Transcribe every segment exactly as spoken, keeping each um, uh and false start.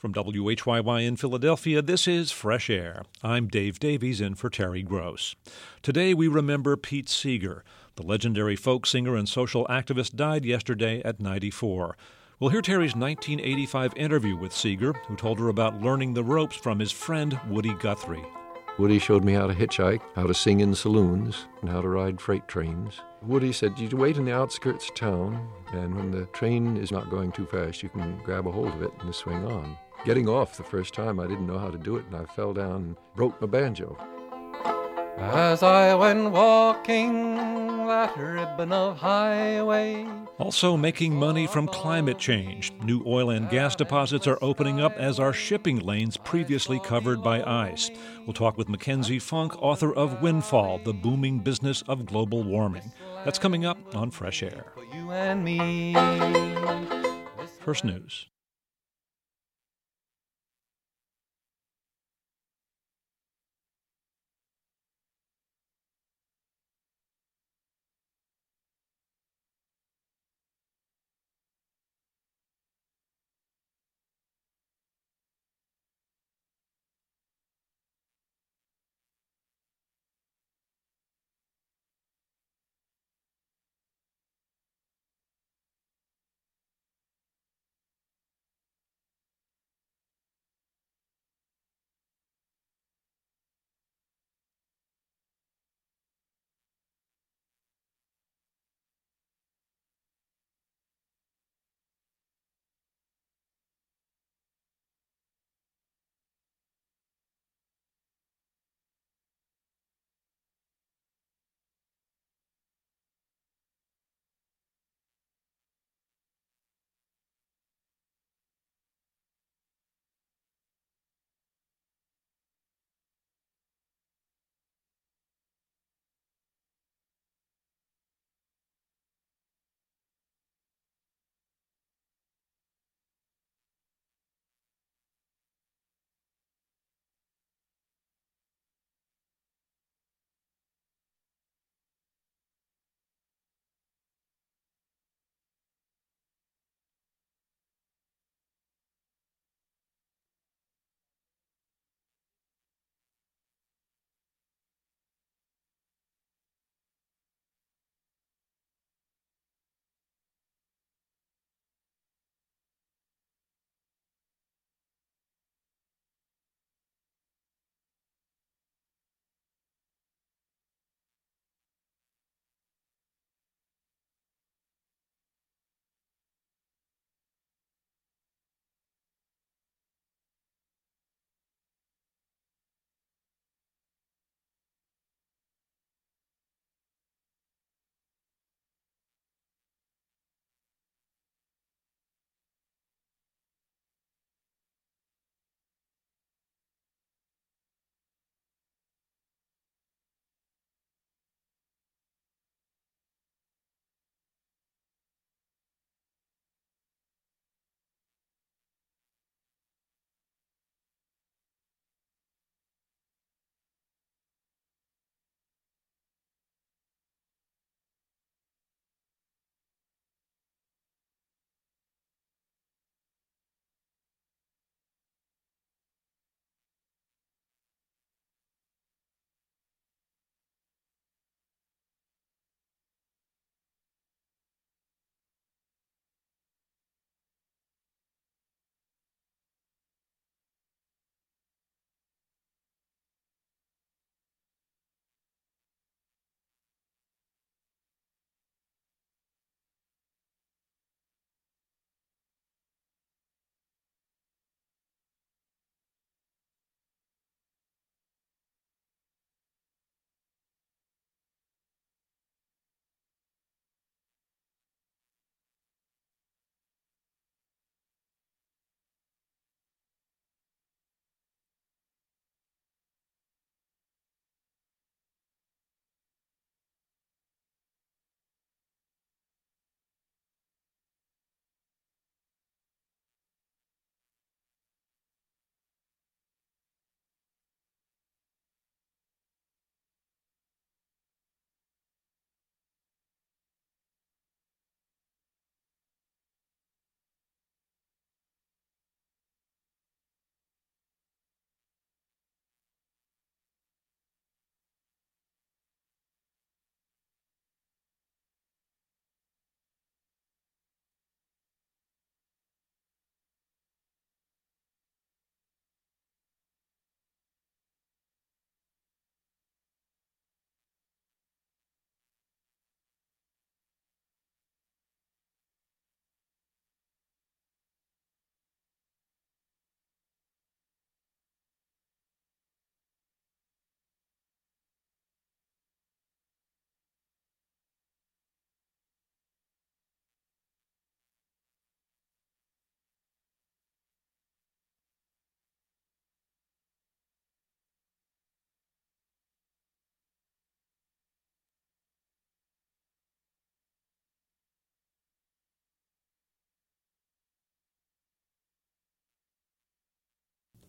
From W H Y Y in Philadelphia, this is Fresh Air. I'm Dave Davies in for Terry Gross. Today we remember Pete Seeger. The legendary folk singer and social activist died yesterday at ninety-four. We'll hear Terry's nineteen eighty-five interview with Seeger, who told her about learning the ropes from his friend Woody Guthrie. Woody showed me how to hitchhike, how to sing in saloons, and how to ride freight trains. Woody said, you wait in the outskirts of town, and when the train is not going too fast, you can grab a hold of it and swing on. Getting off the first time, I didn't know how to do it, and I fell down and broke my banjo. As I went walking that ribbon of highway. Also making money from climate change. New oil and gas deposits are opening up as are shipping lanes previously covered by ice. We'll talk with Mackenzie Funk, author of Windfall, The Booming Business of Global Warming. That's coming up on Fresh Air. You and me. First news.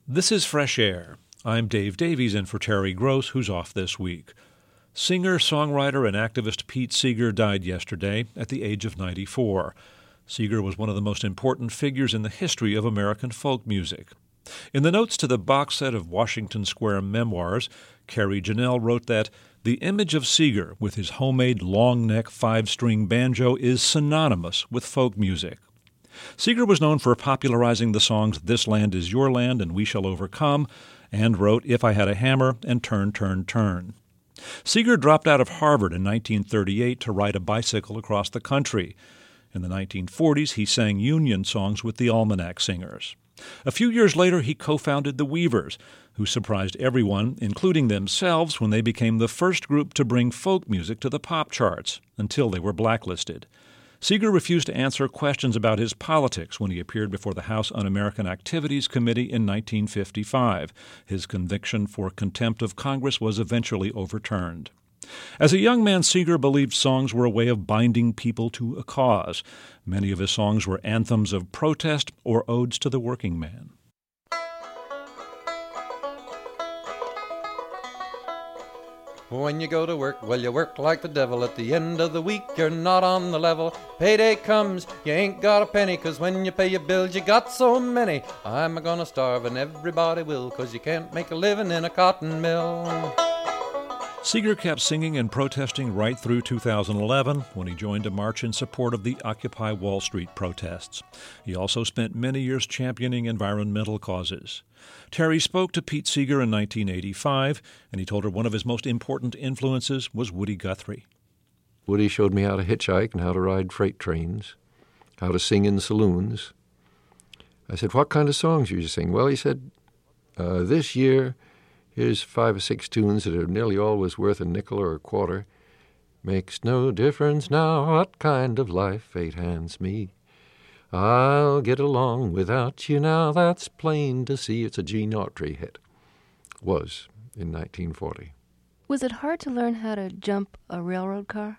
This is Fresh Air. I'm Dave Davies in for Terry Gross, who's off this week. Singer, songwriter, and activist Pete Seeger died yesterday at the age of ninety-four. Seeger was one of the most important figures in the history of American folk music. In the notes to the box set of Washington Square memoirs, Carrie Janelle wrote that the image of Seeger with his homemade long-neck five-string banjo is synonymous with folk music. Seeger was known for popularizing the songs This Land Is Your Land and We Shall Overcome, and wrote If I Had a Hammer and Turn, Turn, Turn. Seeger dropped out of Harvard in nineteen thirty-eight to ride a bicycle across the country. In the nineteen forties, he sang Union songs with the Almanac Singers. A few years later, he co-founded the Weavers, who surprised everyone, including themselves, when they became the first group to bring folk music to the pop charts, until they were blacklisted. Seeger refused to answer questions about his politics when he appeared before the House Un-American Activities Committee in nineteen fifty-five. His conviction for contempt of Congress was eventually overturned. As a young man, Seeger believed songs were a way of binding people to a cause. Many of his songs were anthems of protest or odes to the working man. When you go to work, well, you work like the devil. At the end of the week, you're not on the level. Payday comes, you ain't got a penny, 'cause when you pay your bills, you got so many. I'm a-gonna starve, and everybody will, 'cause you can't make a living in a cotton mill. Seeger kept singing and protesting right through two thousand eleven when he joined a march in support of the Occupy Wall Street protests. He also spent many years championing environmental causes. Terry spoke to Pete Seeger in nineteen eighty-five, and he told her one of his most important influences was Woody Guthrie. Woody showed me how to hitchhike and how to ride freight trains, how to sing in saloons. I said, "What kind of songs do you sing?" Well, he said, uh, this year, here's five or six tunes that are nearly always worth a nickel or a quarter. Makes no difference now what kind of life fate hands me. I'll get along without you now, that's plain to see. It's a Gene Autry hit. Was in nineteen forty. Was it hard to learn how to jump a railroad car?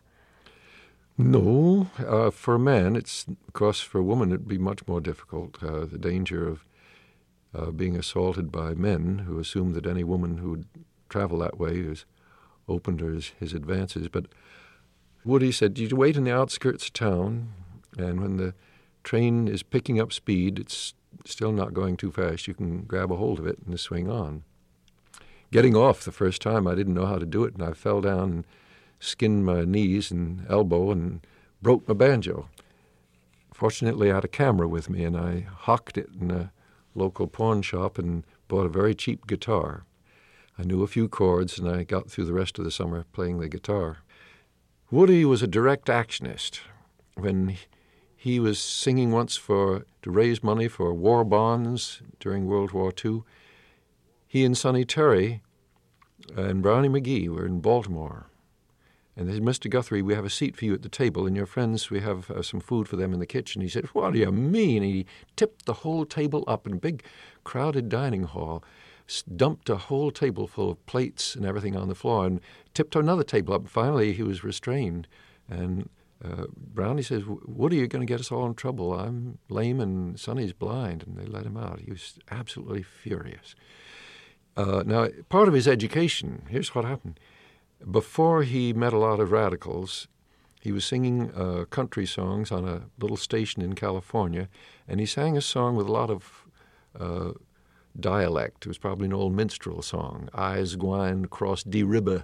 No. Uh, for a man, it's, of course, for a woman, it'd be much more difficult. Uh, the danger of Uh, being assaulted by men who assumed that any woman who would travel that way is open to his, his advances. But Woody said, you wait in the outskirts of town, and when the train is picking up speed, it's still not going too fast. You can grab a hold of it and swing on. Getting off the first time, I didn't know how to do it, and I fell down and skinned my knees and elbow and broke my banjo. Fortunately, I had a camera with me, and I hocked it in a local pawn shop and bought a very cheap guitar. I knew a few chords, and I got through the rest of the summer playing the guitar. Woody was a direct actionist. When he was singing once for to raise money for war bonds during World War Two, he and Sonny Terry and Brownie McGee were in Baltimore. And they said, "Mister Guthrie, we have a seat for you at the table, and your friends, we have uh, some food for them in the kitchen." He said, "What do you mean?" And he tipped the whole table up in a big, crowded dining hall, dumped a whole table full of plates and everything on the floor, and tipped another table up. Finally, he was restrained. And uh, Brownie says, "Woody, you're going to get us all in trouble. I'm lame and Sonny's blind." And they let him out. He was absolutely furious. Uh, now, part of his education, here's what happened. Before he met a lot of radicals, he was singing uh, country songs on a little station in California, and he sang a song with a lot of uh, dialect. It was probably an old minstrel song, "I's gwine cross de river."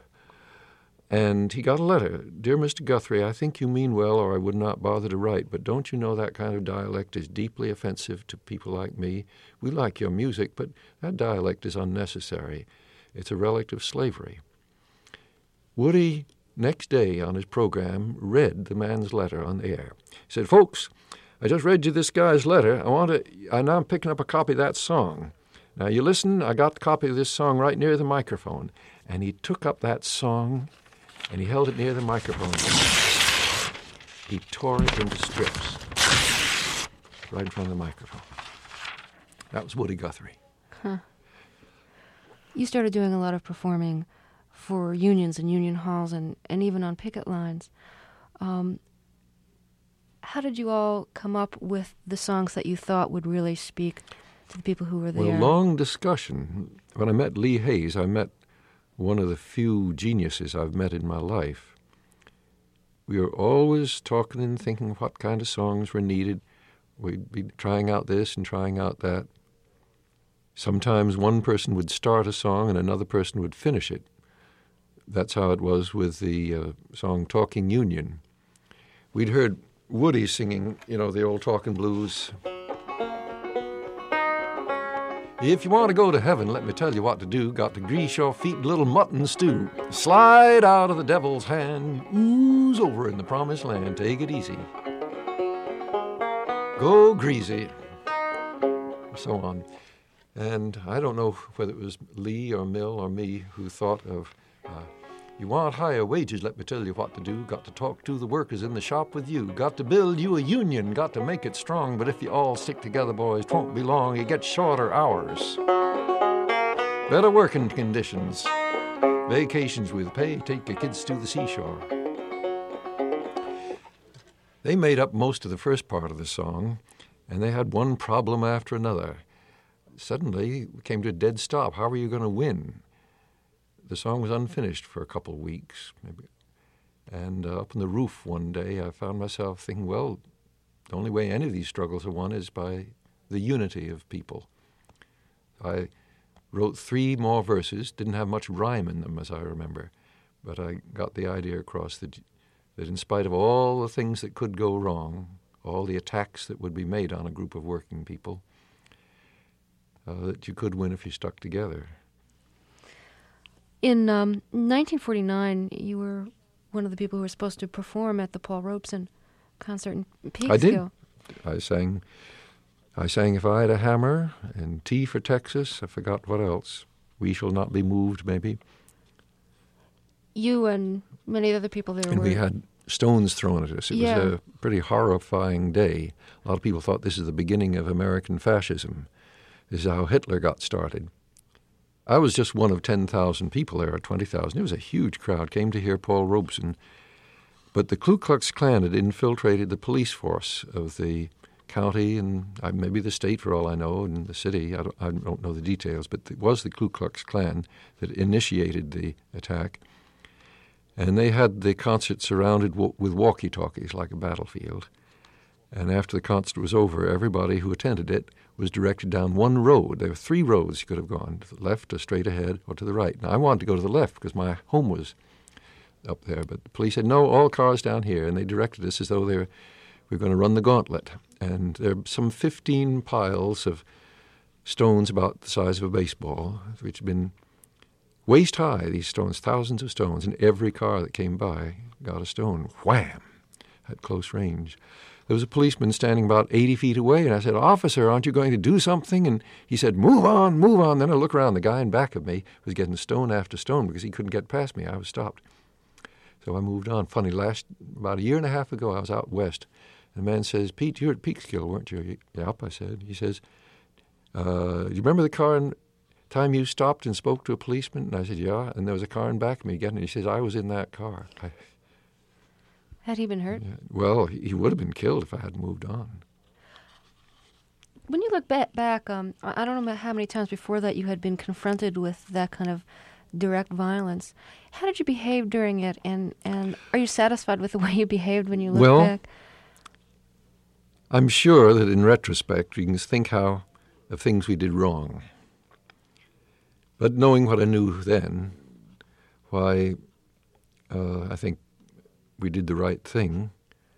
And he got a letter. "Dear Mister Guthrie, I think you mean well, or I would not bother to write, but don't you know that kind of dialect is deeply offensive to people like me? We like your music, but that dialect is unnecessary. It's a relic of slavery." Woody, next day on his program, read the man's letter on the air. He said, "Folks, I just read you this guy's letter. I want to, and now I'm picking up a copy of that song. Now you listen, I got the copy of this song right near the microphone." And he took up that song, and he held it near the microphone. He tore it into strips right in front of the microphone. That was Woody Guthrie. Huh. You started doing a lot of performing for unions and union halls and, and even on picket lines. Um, how did you all come up with the songs that you thought would really speak to the people who were there? Well, long discussion. When I met Lee Hayes, I met one of the few geniuses I've met in my life. We were always talking and thinking what kind of songs were needed. We'd be trying out this and trying out that. Sometimes one person would start a song and another person would finish it. That's how it was with the uh, song Talking Union. We'd heard Woody singing, you know, the old Talking Blues. If you want to go to heaven, let me tell you what to do. Got to grease your feet in a little mutton stew. Slide out of the devil's hand. Ooze over in the promised land. Take it easy. Go greasy. So on. And I don't know whether it was Lee or Mill or me who thought of, uh, you want higher wages, let me tell you what to do. Got to talk to the workers in the shop with you. Got to build you a union, got to make it strong. But if you all stick together, boys, 'twon't be long. You get shorter hours. Better working conditions. Vacations with pay, take your kids to the seashore. They made up most of the first part of the song, and they had one problem after another. Suddenly, we came to a dead stop. How are you going to win? The song was unfinished for a couple of weeks, maybe. And uh, up on the roof one day, I found myself thinking, well, the only way any of these struggles are won is by the unity of people. I wrote three more verses, didn't have much rhyme in them, as I remember, but I got the idea across that, that in spite of all the things that could go wrong, all the attacks that would be made on a group of working people, uh, that you could win if you stuck together. In um, nineteen forty-nine, you were one of the people who were supposed to perform at the Paul Robeson concert in Peekskill. I did. I sang, I sang If I Had a Hammer and T for Texas. I forgot what else. We Shall Not Be Moved, maybe. You and many other people there and were... we had stones thrown at us. It yeah. was a pretty horrifying day. A lot of people thought this is the beginning of American fascism. This is how Hitler got started. I was just one of ten thousand people there, or twenty thousand. It was a huge crowd, came to hear Paul Robeson. But the Ku Klux Klan had infiltrated the police force of the county and uh, maybe the state, for all I know, and the city. I don't, I don't know the details, but it was the Ku Klux Klan that initiated the attack. And they had the concert surrounded w- with walkie-talkies like a battlefield. And after the concert was over, everybody who attended it was directed down one road. There were three roads you could have gone, to the left or straight ahead or to the right. Now, I wanted to go to the left because my home was up there, but the police said, no, all cars down here, and they directed us as though they were, we were going to run the gauntlet. And there are some fifteen piles of stones about the size of a baseball, which had been waist high, these stones, thousands of stones, and every car that came by got a stone, wham, at close range. There was a policeman standing about eighty feet away, and I said, officer, aren't you going to do something? And he said, move on, move on. Then I look around. The guy in back of me was getting stone after stone because he couldn't get past me. I was stopped. So I moved on. Funny, last about a year and a half ago, I was out west, and the man says, Pete, you were at Peekskill, weren't you? Yep, I said. He says, uh, do you remember the car in time you stopped and spoke to a policeman? And I said, yeah. And there was a car in back of me again. And he says, I was in that car. I, Had he been hurt? Yeah, well, he would have been killed if I hadn't moved on. When you look ba- back, um, I don't know how many times before that you had been confronted with that kind of direct violence. How did you behave during it, and, and are you satisfied with the way you behaved when you look well, back? I'm sure that in retrospect we can think how of things we did wrong. But knowing what I knew then, why, uh, I think we did the right thing.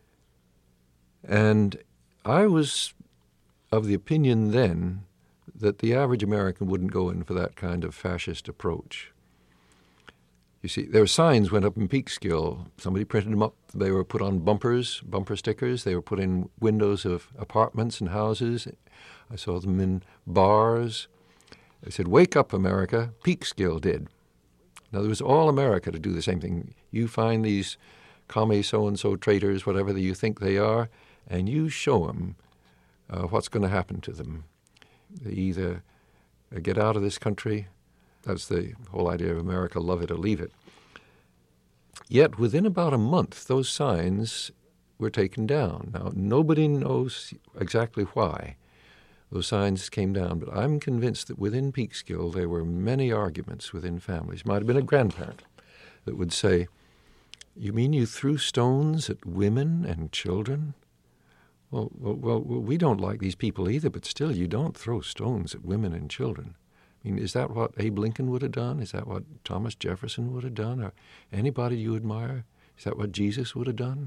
And I was of the opinion then that the average American wouldn't go in for that kind of fascist approach. You see, there were signs went up in Peekskill. Somebody printed them up. They were put on bumpers, bumper stickers. They were put in windows of apartments and houses. I saw them in bars. They said, wake up, America. Peekskill did. Now, there was all America to do the same thing. You find these commie so-and-so traitors, whatever you think they are, and you show them uh, what's going to happen to them. They either uh, get out of this country. That's the whole idea of America, love it or leave it. Yet within about a month, those signs were taken down. Now, nobody knows exactly why. those signs came down. But I'm convinced that within Peekskill there were many arguments within families. Might have been a grandparent that would say, "You mean you threw stones at women and children?" Well, well, well, we don't like these people either, but still, you don't throw stones at women and children. I mean, is that what Abe Lincoln would have done? Is that what Thomas Jefferson would have done? Or anybody you admire? Is that what Jesus would have done?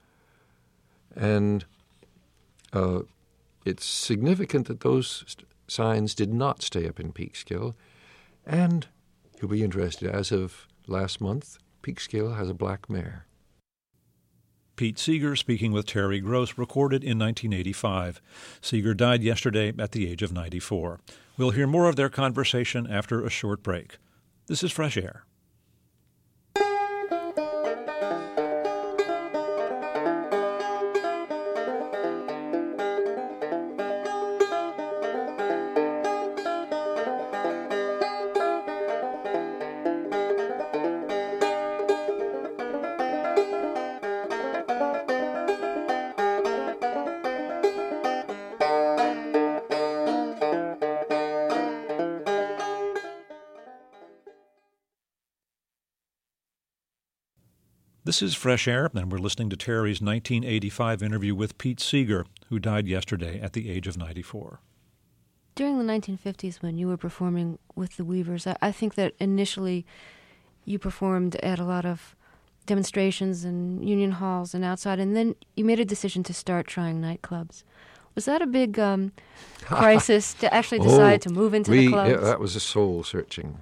And uh, it's significant that those st- signs did not stay up in Peekskill. And you'll be interested, as of last month, Peekskill has a black mayor. Pete Seeger speaking with Terry Gross, recorded in nineteen eighty-five. Seeger died yesterday at the age of ninety-four. We'll hear more of their conversation after a short break. This is Fresh Air. This is Fresh Air, and we're listening to Terry's nineteen eighty-five interview with Pete Seeger, who died yesterday at the age of ninety-four. During the nineteen fifties, when you were performing with the Weavers, I, I think that initially you performed at a lot of demonstrations and union halls and outside, and then you made a decision to start trying nightclubs. Was that a big um, crisis to actually decide oh, to move into we, the clubs? Yeah, that was a soul-searching.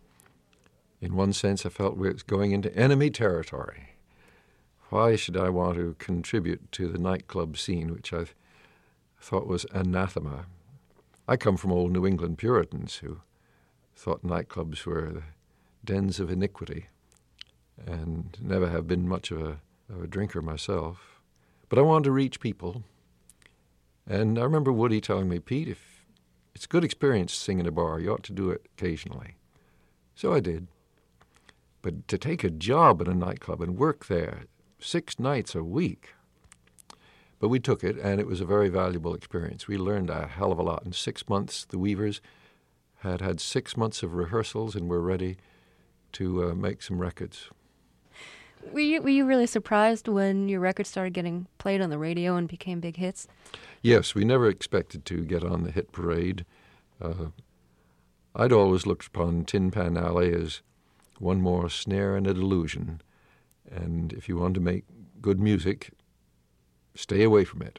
In one sense, I felt we were going into enemy territory. Why should I want to contribute to the nightclub scene, which I thought was anathema? I come from old New England Puritans who thought nightclubs were the dens of iniquity, and never have been much of a, of a drinker myself. But I wanted to reach people. And I remember Woody telling me, "Pete, if it's a good experience to sing in a bar, you ought to do it occasionally." So I did. But to take a job in a nightclub and work there six nights a week. But we took it, and it was a very valuable experience. We learned a hell of a lot. In six months, the Weavers had had six months of rehearsals and were ready to uh, make some records. Were you, were you really surprised when your records started getting played on the radio and became big hits? Yes, we never expected to get on the hit parade. Uh, I'd always looked upon Tin Pan Alley as one more snare and a delusion. And if you want to make good music, stay away from it.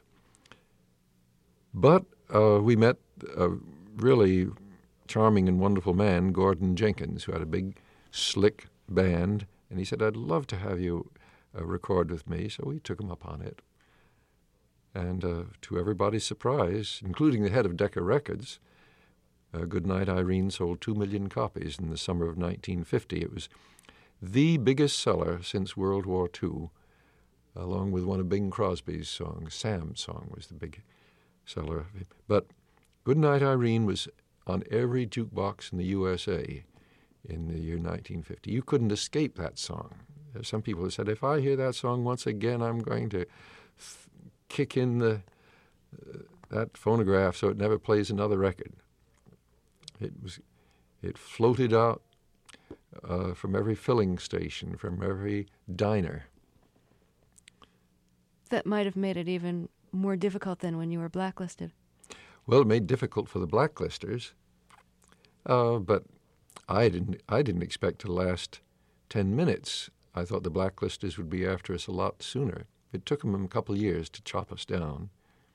But uh, we met a really charming and wonderful man, Gordon Jenkins, who had a big, slick band, and he said, "I'd love to have you uh, record with me," so we took him up on it. And uh, to everybody's surprise, including the head of Decca Records, uh, Goodnight Irene sold two million copies in the summer of nineteen fifty. It was the biggest seller since World War Two, along with one of Bing Crosby's songs. Sam's song was the big seller. But Goodnight Irene was on every jukebox in the U S A in the year nineteen fifty. You couldn't escape that song. There's some people who said, if I hear that song once again, I'm going to th- kick in the uh, that phonograph so it never plays another record. It was, it floated out Uh, from every filling station, from every diner. That might have made it even more difficult than when you were blacklisted. Well, it made it difficult for the blacklisters, uh, but I didn't. I didn't expect to last ten minutes. I thought the blacklisters would be after us a lot sooner. It took them a couple of years to chop us down,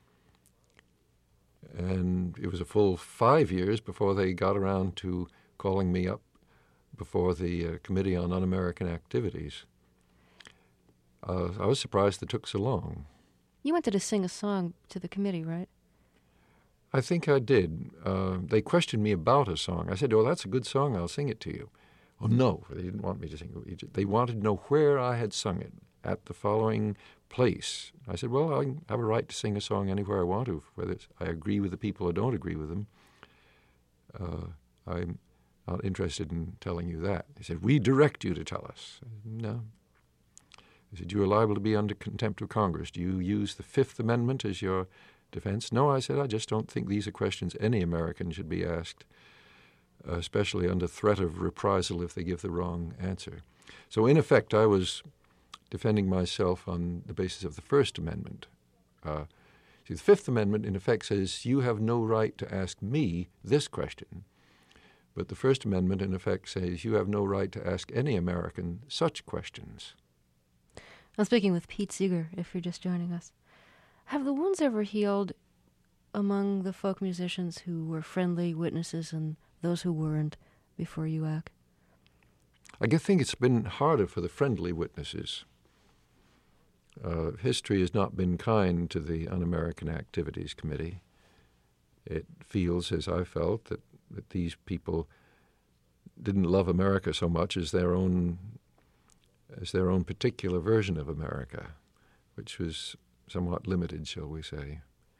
and it was a full five years before they got around to calling me up before the uh, Committee on Un-American Activities. Uh, I was surprised it took so long. You wanted to sing a song to the committee, right? I think I did. Uh, they questioned me about a song. I said, "Oh, that's a good song. I'll sing it to you." Oh, no, they didn't want me to sing it. They wanted to know where I had sung it, at the following place. I said, well, I have a right to sing a song anywhere I want to, whether it's, I agree with the people or don't agree with them. Uh, I'm not interested in telling you that. He said, we direct you to tell us. I said, no. He said, you are liable to be under contempt of Congress. Do you use the Fifth Amendment as your defense. No, I said, I just don't think these are questions any American should be asked, uh, especially under threat of reprisal if they give the wrong answer. So in effect, I was defending myself on the basis of the First Amendment. Uh, see, the Fifth Amendment, in effect, says you have no right to ask me this question. But the First Amendment, in effect, says you have no right to ask any American such questions. I'm speaking with Pete Seeger, if you're just joining us. Have the wounds ever healed among the folk musicians who were friendly witnesses and those who weren't before U A C? I think it's been harder for the friendly witnesses. Uh, history has not been kind to the Un-American Activities Committee. It feels, as I felt, that, that these people didn't love America so much as their own as their own particular version of America, which was somewhat limited, shall we say.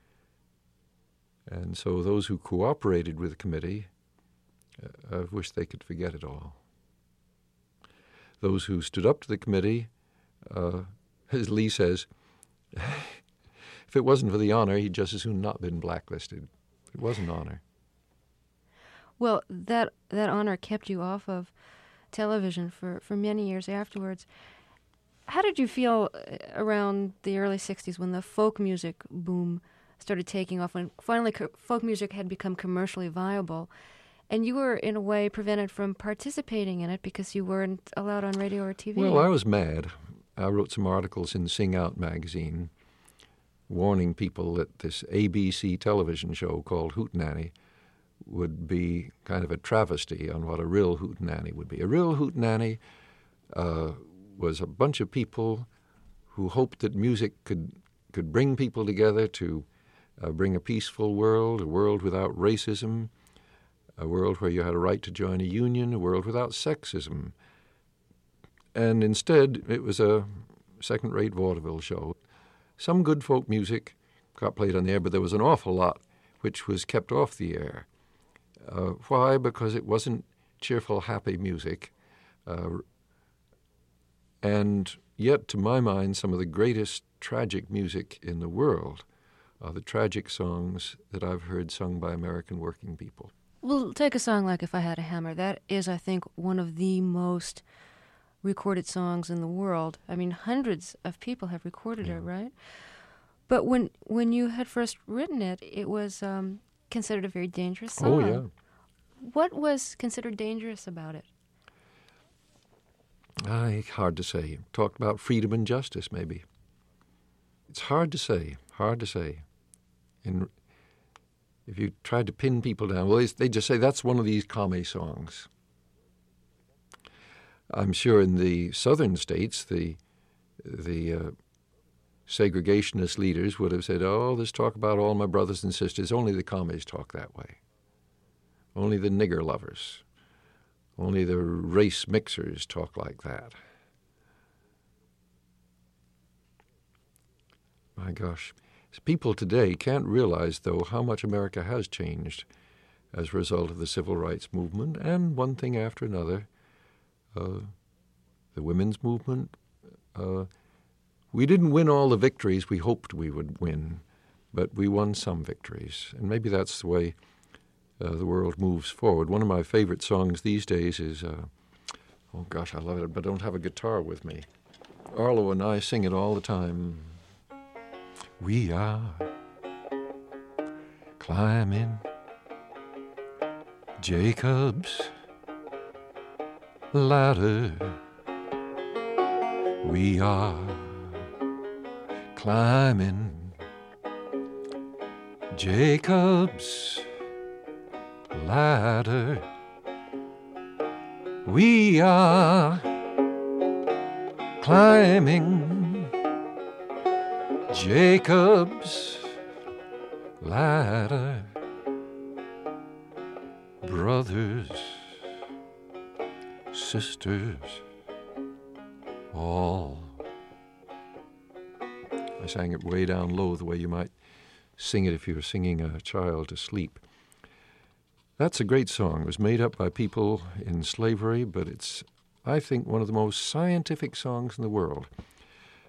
And so those who cooperated with the committee, uh, I wish they could forget it all. Those who stood up to the committee, uh, as Lee says, if it wasn't for the honor, he'd just as soon not been blacklisted. It was an honor. Well, that that honor kept you off of television for, for many years afterwards. How did you feel around the early sixties when the folk music boom started taking off, when finally co- folk music had become commercially viable, and you were, in a way, prevented from participating in it because you weren't allowed on radio or T V? Well, I was mad. I wrote some articles in Sing Out magazine warning people that this A B C television show called Hootenanny would be kind of a travesty on what a real hootenanny would be. A real hootenanny uh, was a bunch of people who hoped that music could could bring people together to uh, bring a peaceful world, a world without racism, a world where you had a right to join a union, a world without sexism. And instead, it was a second-rate vaudeville show. Some good folk music got played on the air, but there was an awful lot which was kept off the air. Uh, why? Because it wasn't cheerful, happy music. Uh, and yet, to my mind, some of the greatest tragic music in the world are the tragic songs that I've heard sung by American working people. Well, take a song like If I Had a Hammer. That is, I think, one of the most recorded songs in the world. I mean, hundreds of people have recorded yeah. it, right? But when when you had first written it, it was um, considered a very dangerous song. Oh, yeah. What was considered dangerous about it? Uh, hard to say. Talked about freedom and justice, maybe. It's hard to say, hard to say. And if you tried to pin people down, well, they just say that's one of these commie songs. I'm sure in the southern states, the the uh, segregationist leaders would have said, oh, this talk about all my brothers and sisters, only the commies talk that way. Only the nigger lovers, only the race mixers talk like that. My gosh. People today can't realize, though, how much America has changed as a result of the civil rights movement and one thing after another. Uh, the women's movement. Uh, we didn't win all the victories we hoped we would win, but we won some victories. And maybe that's the way uh, the world moves forward. One of my favorite songs these days is, uh, oh gosh, I love it, but I don't have a guitar with me. Arlo and I sing it all the time. We are climbing Jacob's ladder. We are climbing Jacob's ladder. We are climbing Jacob's ladder. Brothers, sisters, all. I sang it way down low, the way you might sing it if you were singing a child to sleep. That's a great song. It was made up by people in slavery, but it's, I think, one of the most scientific songs in the world.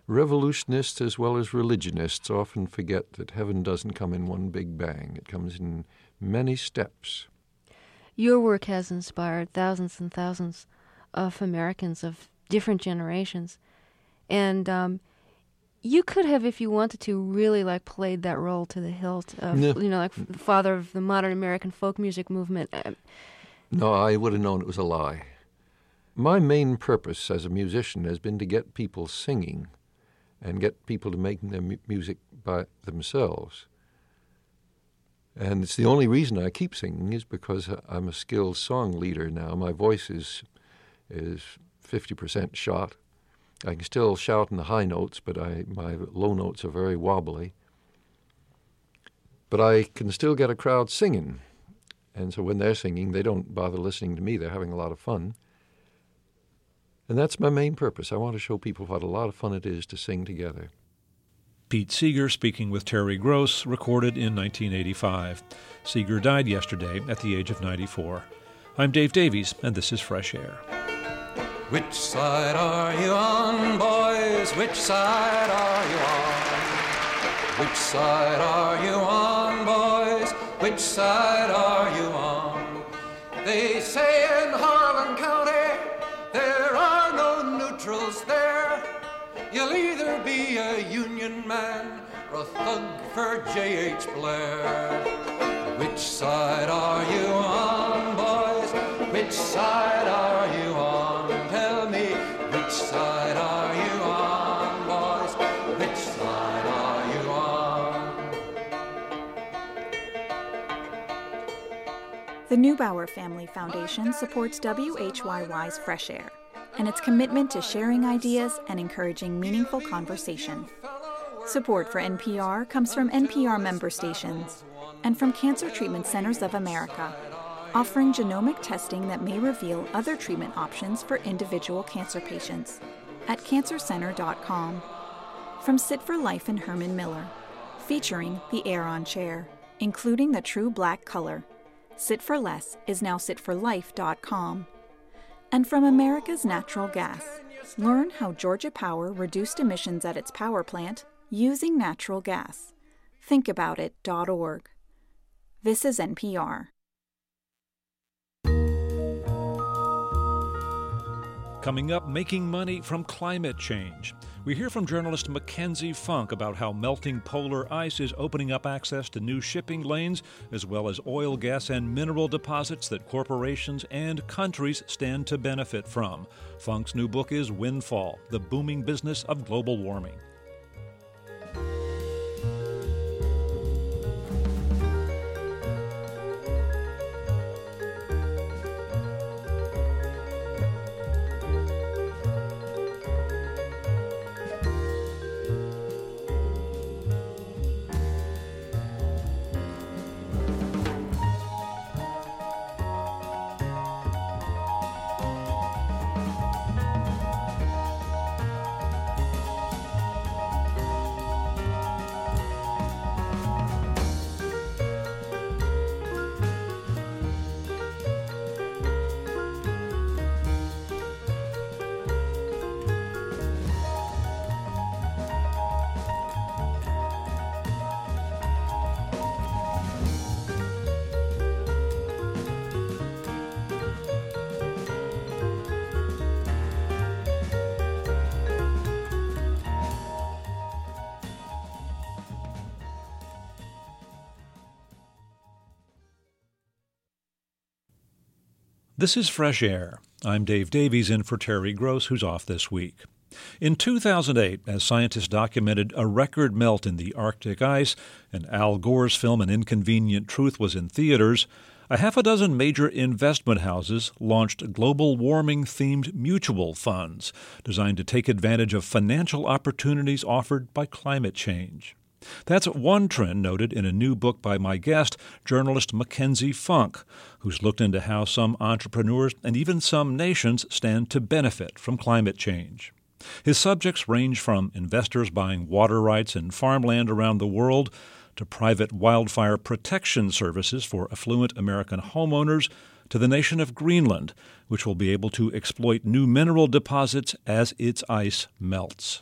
revolutionists as well as religionists often forget that heaven doesn't come in one big bang. It comes in many steps. Your work has inspired thousands and thousands of Americans of different generations. And um, you could have, if you wanted to, really like played that role to the hilt of, No. you know, like the father of the modern American folk music movement. No, I would have known it was a lie. My main purpose as a musician has been to get people singing and get people to making their mu- music by themselves. And it's the only reason I keep singing is because I'm a skilled song leader now. My voice is is fifty percent shot. I can still shout in the high notes, but I my low notes are very wobbly. But I can still get a crowd singing. And so when they're singing, they don't bother listening to me. They're having a lot of fun. And that's my main purpose. I want to show people what a lot of fun it is to sing together. Pete Seeger speaking with Terry Gross, recorded in nineteen eighty-five. Seeger died yesterday at the age of ninety-four. I'm Dave Davies, and this is Fresh Air. Which side are you on, boys? Which side are you on? Which side are you on, boys? Which side are you on? They say in Harlan County there are no neutrals there. You'll either be a Union man or a thug for J H Blair. Which side are you on, boys? Which side are you on? Tell me, which side are you on, boys? Which side are you on? The Neubauer Family Foundation supports W H Y Y's Fresh Air and its commitment to sharing ideas and encouraging meaningful conversation. Support for N P R comes from N P R member stations and from Cancer Treatment Centers of America, offering genomic testing that may reveal other treatment options for individual cancer patients at cancer center dot com. From Sit for Life and Herman Miller, featuring the Aeron chair, including the true black color. Sit for Less is now sit for life dot com. And from America's Natural Gas, learn how Georgia Power reduced emissions at its power plant using natural gas. think about it dot org. This is N P R. Coming up, making money from climate change. We hear from journalist Mackenzie Funk about how melting polar ice is opening up access to new shipping lanes, as well as oil, gas, and mineral deposits that corporations and countries stand to benefit from. Funk's new book is Windfall, the booming business of global warming. This is Fresh Air. I'm Dave Davies, in for Terry Gross, who's off this week. In two thousand eight, as scientists documented a record melt in the Arctic ice, and Al Gore's film An Inconvenient Truth was in theaters, a half a dozen major investment houses launched global warming-themed mutual funds designed to take advantage of financial opportunities offered by climate change. That's one trend noted in a new book by my guest, journalist Mackenzie Funk, who's looked into how some entrepreneurs and even some nations stand to benefit from climate change. His subjects range from investors buying water rights and farmland around the world to private wildfire protection services for affluent American homeowners to the nation of Greenland, which will be able to exploit new mineral deposits as its ice melts.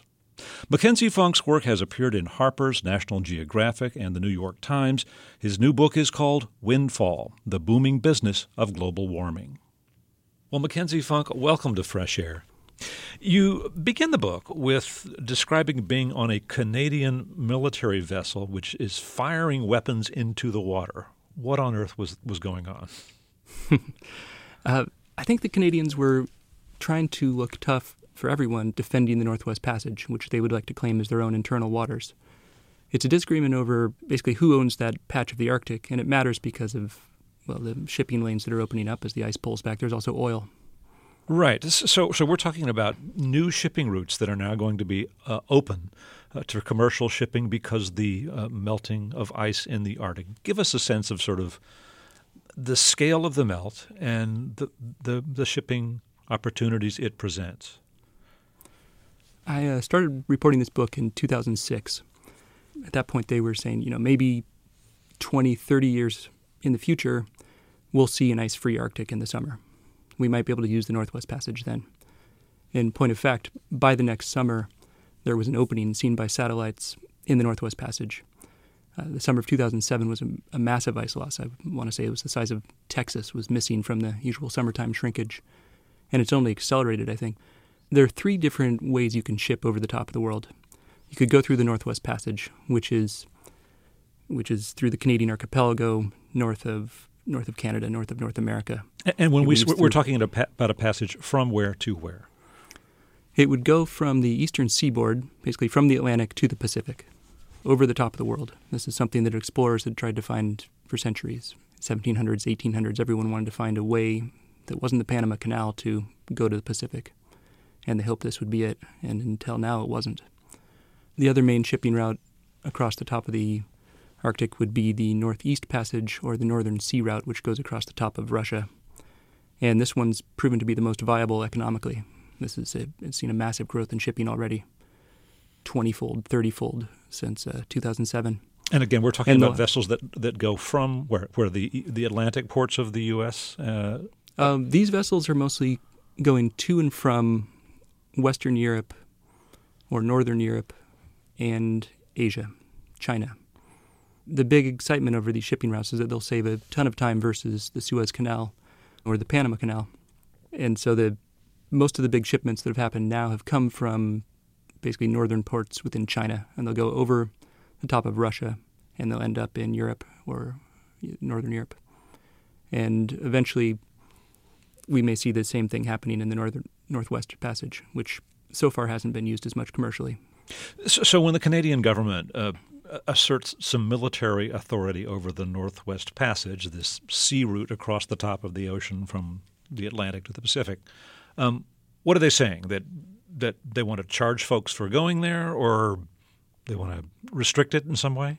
Mackenzie Funk's work has appeared in Harper's, National Geographic, and the New York Times. His new book is called Windfall, The Booming Business of Global Warming. Well, Mackenzie Funk, welcome to Fresh Air. You begin the book with describing being on a Canadian military vessel which is firing weapons into the water. What on earth was, was going on? uh, I think the Canadians were trying to look tough for everyone defending the Northwest Passage, which they would like to claim as their own internal waters. It's a disagreement over basically who owns that patch of the Arctic, and it matters because of, well, the shipping lanes that are opening up as the ice pulls back. There's also oil. Right. So so we're talking about new shipping routes that are now going to be uh, open uh, to commercial shipping because the uh, melting of ice in the Arctic. Give us a sense of sort of the scale of the melt and the the, the shipping opportunities it presents. I uh, started reporting this book in two thousand six. At that point, they were saying, you know, maybe twenty, thirty years in the future, we'll see an ice-free Arctic in the summer. We might be able to use the Northwest Passage then. In point of fact, by the next summer, there was an opening seen by satellites in the Northwest Passage. Uh, the summer of two thousand seven was a, a massive ice loss. I want to say it was the size of Texas was missing from the usual summertime shrinkage. And it's only accelerated, I think. There are three different ways you can ship over the top of the world. You could go through the Northwest Passage, which is which is through the Canadian archipelago, north of north of Canada, north of North America. And when it we we're through. talking about a passage from where to where? It would go from the eastern seaboard, basically from the Atlantic to the Pacific, over the top of the world. This is something that explorers had tried to find for centuries. seventeen hundreds, eighteen hundreds, everyone wanted to find a way that wasn't the Panama Canal to go to the Pacific. And they hoped this would be it, and until now it wasn't. The other main shipping route across the top of the Arctic would be the Northeast Passage or the Northern Sea Route, which goes across the top of Russia. And this one's proven to be the most viable economically. This is a, it's seen a massive growth in shipping already, twenty-fold, thirty-fold since uh, two thousand seven. And again, we're talking and about the, vessels that, that go from where? Where the the Atlantic ports of the U S? Uh, um, these vessels are mostly going to and from Western Europe or Northern Europe and Asia, China. The big excitement over these shipping routes is that they'll save a ton of time versus the Suez Canal or the Panama Canal. And so the most of the big shipments that have happened now have come from basically northern ports within China, and they'll go over the top of Russia, and they'll end up in Europe or Northern Europe. And eventually we may see the same thing happening in the northern Northwest Passage, which so far hasn't been used as much commercially. So, so when the Canadian government uh, asserts some military authority over the Northwest Passage, this sea route across the top of the ocean from the Atlantic to the Pacific, um, what are they saying? That that they want to charge folks for going there, or they want to restrict it in some way?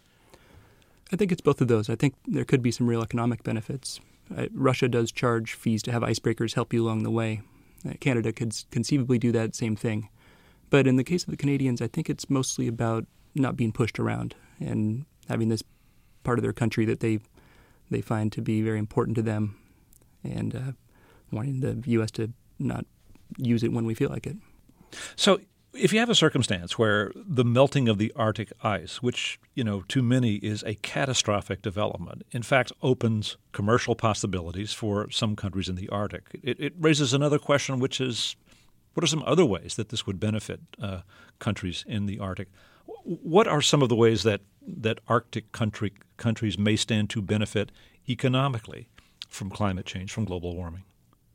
I think it's both of those. I think there could be some real economic benefits. Uh, Russia does charge fees to have icebreakers help you along the way. Uh, Canada could conceivably do that same thing. But in the case of the Canadians, I think it's mostly about not being pushed around and having this part of their country that they they find to be very important to them, and uh, wanting the U S to not use it when we feel like it. So if you have a circumstance where the melting of the Arctic ice, which, you know, to many is a catastrophic development, in fact opens commercial possibilities for some countries in the Arctic, it, it raises another question, which is, what are some other ways that this would benefit uh, countries in the Arctic? What are some of the ways that, that Arctic country, countries may stand to benefit economically from climate change, from global warming?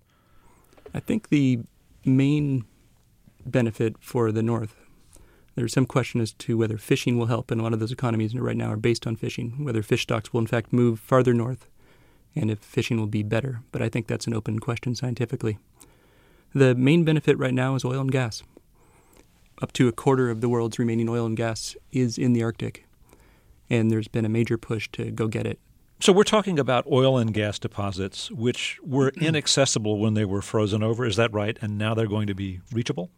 I think the main benefit for the North, there's some question as to whether fishing will help, and a lot of those economies right now are based on fishing, whether fish stocks will in fact move farther north and if fishing will be better. But I think that's an open question scientifically. The main benefit right now is oil and gas. Up to a quarter of the world's remaining oil and gas is in the Arctic, and there's been a major push to go get it. So we're talking about oil and gas deposits which were inaccessible when they were frozen over. Is that right? And now they're going to be reachable?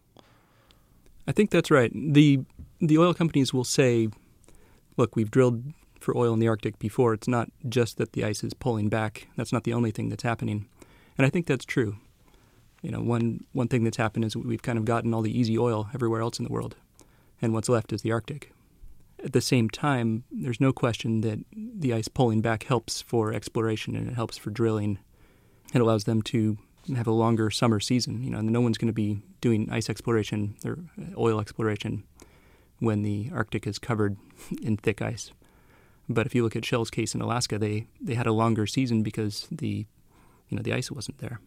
I think that's right. The the oil companies will say, look, we've drilled for oil in the Arctic before. It's not just that the ice is pulling back. That's not the only thing that's happening. And I think that's true. You know, one one thing that's happened is we've kind of gotten all the easy oil everywhere else in the world. and what's left is the Arctic. At the same time, there's no question that the ice pulling back helps for exploration and it helps for drilling. It allows them to have a longer summer season. You know, no one's going to be doing ice exploration or oil exploration when the Arctic is covered in thick ice. But if you look at Shell's case in Alaska, they, they had a longer season because the you know the ice wasn't there.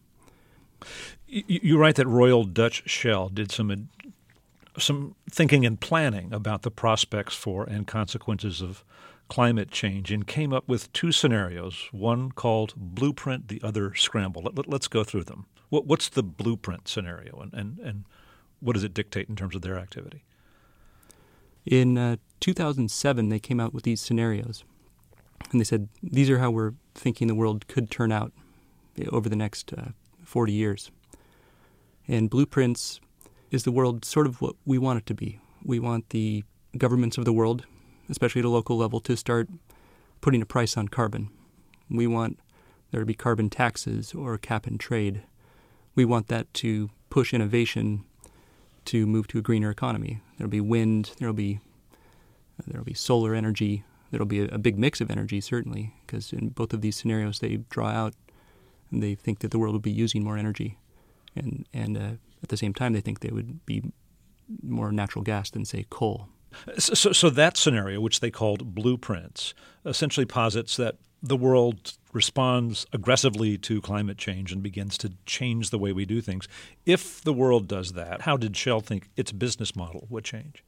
You write that Royal Dutch Shell did some some thinking and planning about the prospects for and consequences of climate change and came up with two scenarios, one called Blueprint, the other Scramble. Let, let, let's go through them. What, what's the Blueprint scenario, and, and, and what does it dictate in terms of their activity? In uh, two thousand seven, they came out with these scenarios, and they said, these are how we're thinking the world could turn out over the next uh, forty years. And Blueprints is the world sort of what we want it to be. We want the governments of the world, especially at a local level, to start putting a price on carbon. We want there to be carbon taxes or cap and trade. We want that to push innovation to move to a greener economy. There'll be wind, there'll be there'll be solar energy, there'll be a, a big mix of energy, certainly, because in both of these scenarios they draw out and they think that the world will be using more energy. And, and uh, at the same time, they think they would be more natural gas than, say, coal. So, so that scenario, which they called Blueprints, essentially posits that the world responds aggressively to climate change and begins to change the way we do things. If the world does that, how did Shell think its business model would change?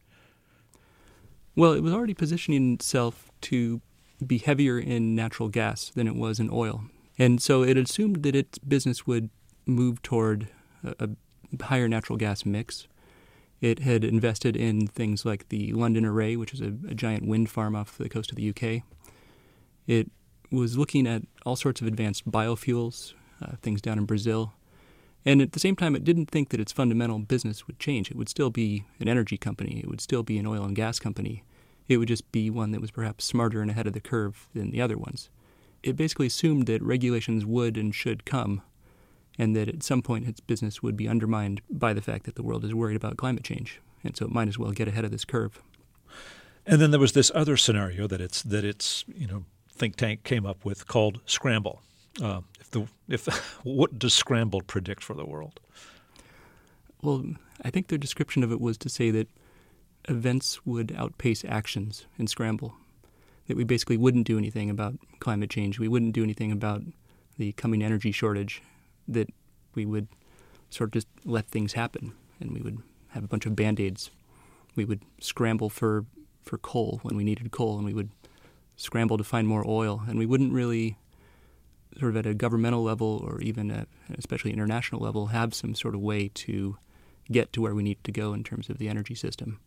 Well, it was already positioning itself to be heavier in natural gas than it was in oil. And so it assumed that its business would move toward a, a higher natural gas mix. It had invested in things like the London Array, which is a, a giant wind farm off the coast of the U K. It was looking at all sorts of advanced biofuels, uh, things down in Brazil. And at the same time, it didn't think that its fundamental business would change. It would still be an energy company. It would still be an oil and gas company. It would just be one that was perhaps smarter and ahead of the curve than the other ones. It basically assumed that regulations would and should come, and that at some point its business would be undermined by the fact that the world is worried about climate change. And so it might as well get ahead of this curve. And then there was this other scenario that its that its you know think tank came up with called Scramble. Uh, if the if what does Scramble predict for the world? Well, I think their description of it was to say that events would outpace actions in Scramble. That we basically wouldn't do anything about climate change. We wouldn't do anything about the coming energy shortage. That we would sort of just let things happen, and we would have a bunch of Band-Aids. We would scramble for, for coal when we needed coal, and we would scramble to find more oil, and we wouldn't really sort of at a governmental level or even at, especially international level, have some sort of way to get to where we need to go in terms of the energy system.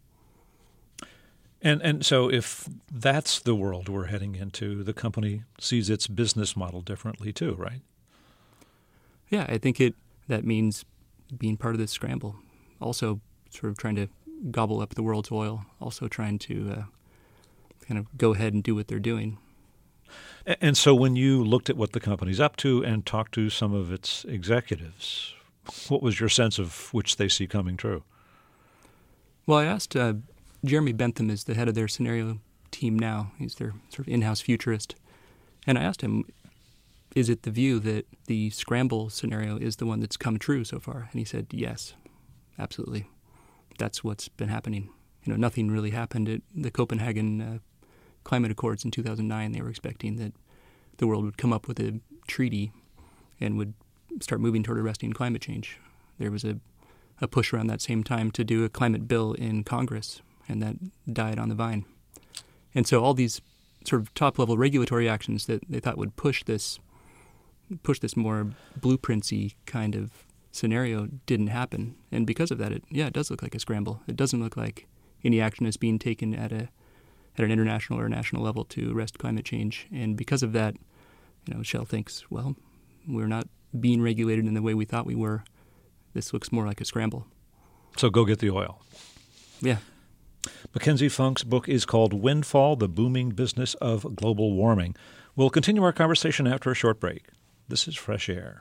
And and so if that's the world we're heading into, the company sees its business model differently too, right? Yeah, I think it that means being part of this scramble. Also sort of trying to gobble up the world's oil, also trying to uh, kind of go ahead and do what they're doing. And so when you looked at what the company's up to and talked to some of its executives, what was your sense of which they see coming true? Well, I asked uh, Jeremy Bentham is the head of their scenario team now. He's their sort of in-house futurist. And I asked him, is it the view that the Scramble scenario is the one that's come true so far? And he said, yes, absolutely. That's what's been happening. You know, nothing really happened at the Copenhagen uh, Climate Accords in two thousand nine. They were expecting that the world would come up with a treaty and would start moving toward arresting climate change. There was a, a push around that same time to do a climate bill in Congress, and that died on the vine. And so all these sort of top-level regulatory actions that they thought would push this push this more blueprintsy kind of scenario didn't happen. And because of that, it yeah, it does look like a scramble. It doesn't look like any action is being taken at a at an international or national level to arrest climate change. And because of that, you know, Shell thinks, well, we're not being regulated in the way we thought we were. This looks more like a scramble. So go get the oil. Yeah. Mackenzie Funk's book is called Windfall, The Booming Business of Global Warming. We'll continue our conversation after a short break. This is Fresh Air.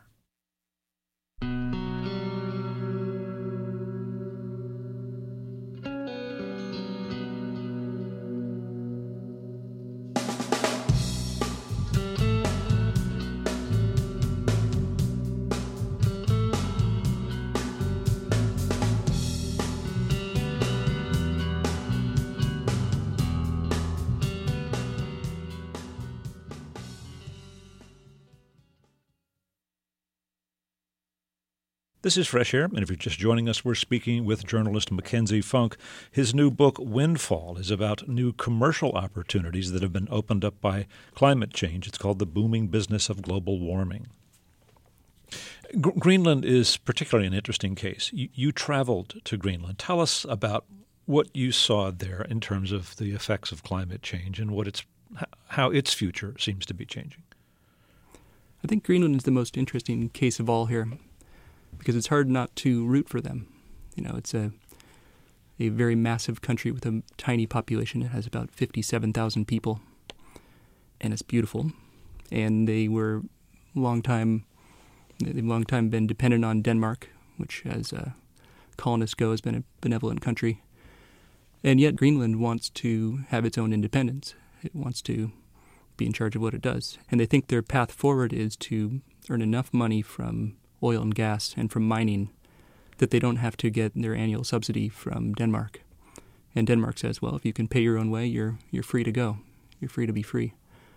This is Fresh Air, and if you're just joining us, we're speaking with journalist Mackenzie Funk. His new book, Windfall, is about new commercial opportunities that have been opened up by climate change. It's called The Booming Business of Global Warming. G- Greenland is particularly an interesting case. You, you traveled to Greenland. Tell us about what you saw there in terms of the effects of climate change and what it's, how its future seems to be changing. I think Greenland is the most interesting case of all here because it's hard not to root for them. You know, it's a a very massive country with a tiny population. It has about fifty-seven thousand people, and it's beautiful. And they were long time, they've long time been dependent on Denmark, which, as uh, colonists go, has been a benevolent country. And yet Greenland wants to have its own independence. It wants to be in charge of what it does. And they think their path forward is to earn enough money from oil and gas and from mining that they don't have to get their annual subsidy from Denmark. And Denmark says, well, if you can pay your own way, you're you're free to go. You're free to be free.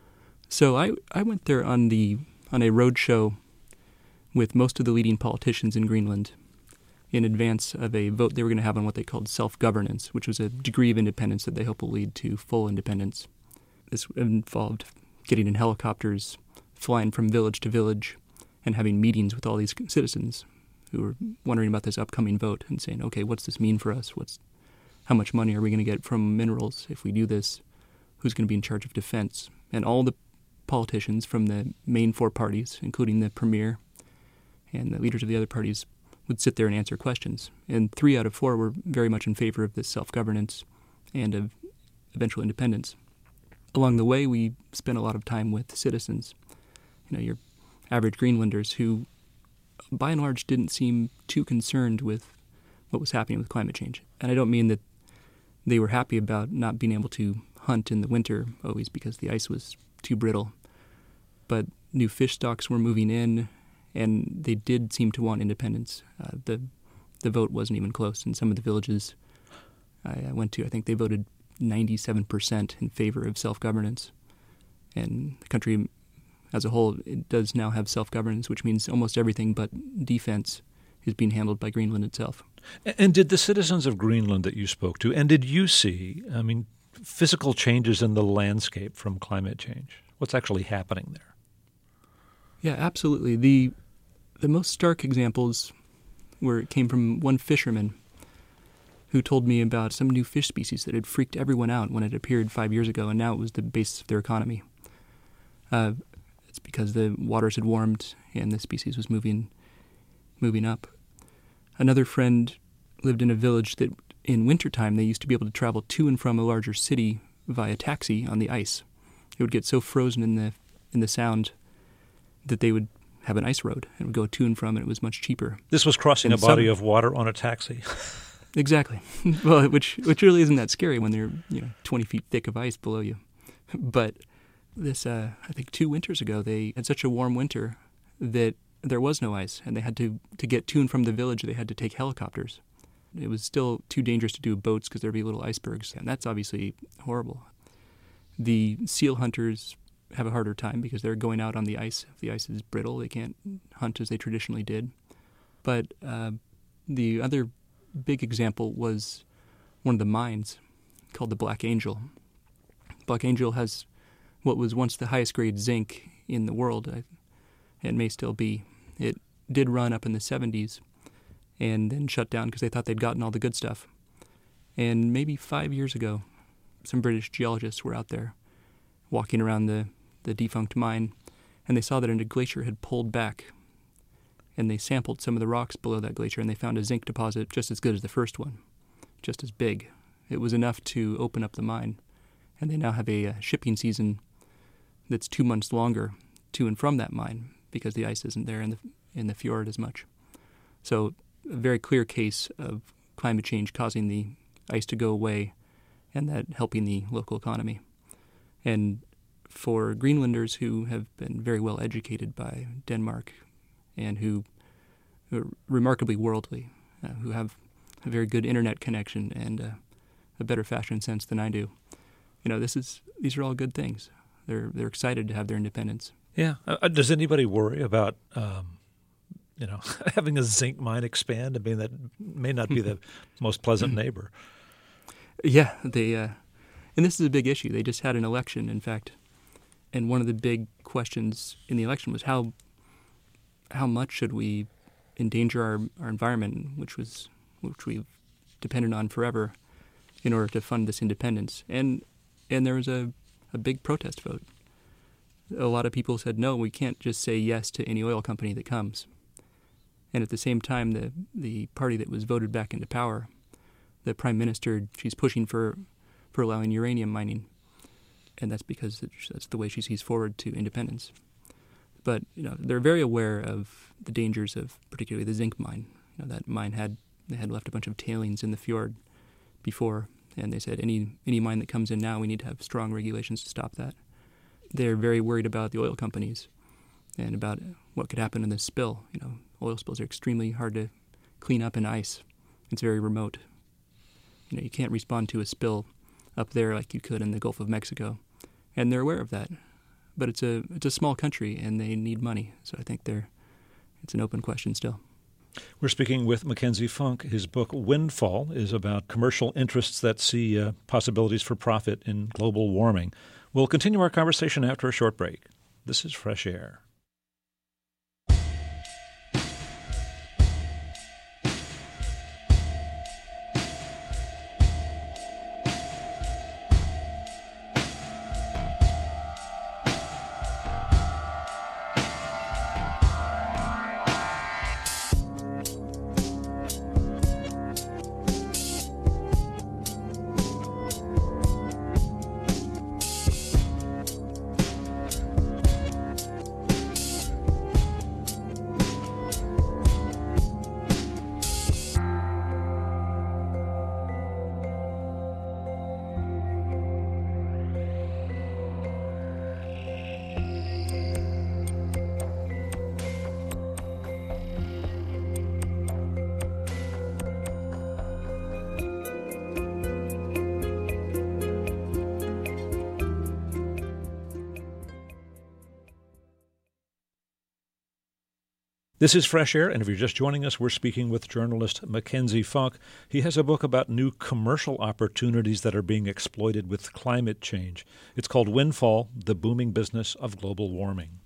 So I, I went there on the on a road show with most of the leading politicians in Greenland in advance of a vote they were going to have on what they called self-governance, which was a degree of independence that they hope will lead to full independence. This involved getting in helicopters, flying from village to village, and having meetings with all these citizens who were wondering about this upcoming vote and saying, okay, what's this mean for us? What's, how much money are we going to get from minerals if we do this? Who's going to be in charge of defense? And all the politicians from the main four parties, including the premier and the leaders of the other parties, would sit there and answer questions. And three out of four were very much in favor of this self-governance and of eventual independence. Along the way, we spent a lot of time with citizens, you know, your average Greenlanders who, by and large, didn't seem too concerned with what was happening with climate change. And I don't mean that they were happy about not being able to hunt in the winter always because the ice was too brittle. But new fish stocks were moving in, and they did seem to want independence. Uh, the the vote wasn't even close. In some of the villages I, I went to, I think they voted ninety-seven percent in favor of self-governance. And the country as a whole, it does now have self-governance, which means almost everything but defense is being handled by Greenland itself. And did the citizens of Greenland that you spoke to, and did you see, I mean, physical changes in the landscape from climate change? What's actually happening there? Yeah, absolutely. The the most stark examples were came from one fisherman who told me about some new fish species that had freaked everyone out when it appeared five years ago, and now it was the basis of their economy. Uh, it's because the waters had warmed and the species was moving moving up. Another friend lived in a village that in wintertime they used to be able to travel to and from a larger city via taxi on the ice. It would get so frozen in the in the sound that they would have an ice road and would go to and from, and it was much cheaper. This was crossing In a body summer. of water on a taxi. Exactly. Well, which which really isn't that scary when they're, you know, twenty feet thick of ice below you. But this, uh, I think two winters ago, they had such a warm winter that there was no ice, and they had to, to get to and from the village, they had to take helicopters. It was still too dangerous to do boats because there'd be little icebergs, and that's obviously horrible. The seal hunters have a harder time because they're going out on the ice. If the ice is brittle, they can't hunt as they traditionally did. But uh, the other big example was one of the mines called the Black Angel. Black Angel has what was once the highest grade zinc in the world. It may still be. It did run up in the seventies and then shut down because they thought they'd gotten all the good stuff. And maybe five years ago, some British geologists were out there walking around the, the defunct mine, and they saw that a glacier had pulled back. And they sampled some of the rocks below that glacier, and they found a zinc deposit just as good as the first one, just as big. It was enough to open up the mine. And they now have a, a shipping season that's two months longer to and from that mine because the ice isn't there in the in the fjord as much. So a very clear case of climate change causing the ice to go away and that helping the local economy. And for Greenlanders who have been very well educated by Denmark and who are remarkably worldly, uh, who have a very good internet connection and uh, a better fashion sense than I do, you know, this is these are all good things. They're they're excited to have their independence. Yeah. Uh, does anybody worry about um, you know, having a zinc mine expand? I mean, that may not be the most pleasant neighbor. Yeah, they, uh, and this is a big issue. They just had an election, in fact, and one of the big questions in the election was how how much should we endanger our, our environment, which was which we've depended on forever, in order to fund this independence. And and there was a, a big protest vote. A lot of people said, no, we can't just say yes to any oil company that comes. And at the same time, the the party that was voted back into power, the prime minister, she's pushing for, for allowing uranium mining. And that's because that's the way she sees forward to independence. But you know, they're very aware of the dangers of particularly the zinc mine. You know, that mine had they had left a bunch of tailings in the fjord before, and they said any any mine that comes in now, we need to have strong regulations to stop that. They're very worried about the oil companies and about what could happen in this spill. You know, oil spills are extremely hard to clean up in ice. It's very remote. You know, you can't respond to a spill up there like you could in the Gulf of Mexico, and they're aware of that. But it's a it's a small country, and they need money. So I think they're it's an open question still. We're speaking with Mackenzie Funk. His book, Windfall, is about commercial interests that see uh, possibilities for profit in global warming. We'll continue our conversation after a short break. This is Fresh Air. This is Fresh Air, and if you're just joining us, we're speaking with journalist Mackenzie Funk. He has a book about new commercial opportunities that are being exploited with climate change. It's called Windfall, The Booming Business of Global Warming.